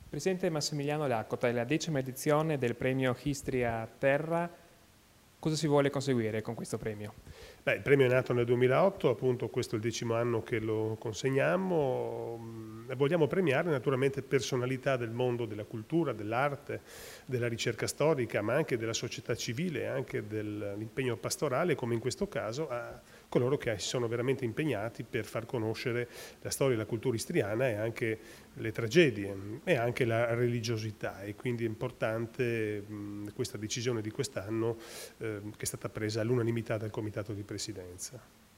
Presidente Massimiliano Lacota, è la 10ª edizione del premio Istria Terra. Cosa si vuole conseguire con questo premio? Il premio è nato nel 2008, appunto questo è il 10° anno che lo consegniamo. Vogliamo premiare naturalmente personalità del mondo della cultura, dell'arte, della ricerca storica, ma anche della società civile, anche dell'impegno pastorale, come in questo caso a coloro che si sono veramente impegnati per far conoscere la storia e la cultura istriana e anche le tragedie e anche la religiosità, e quindi è importante questa decisione di quest'anno che è stata presa all'unanimità dal Comitato di Presidenza.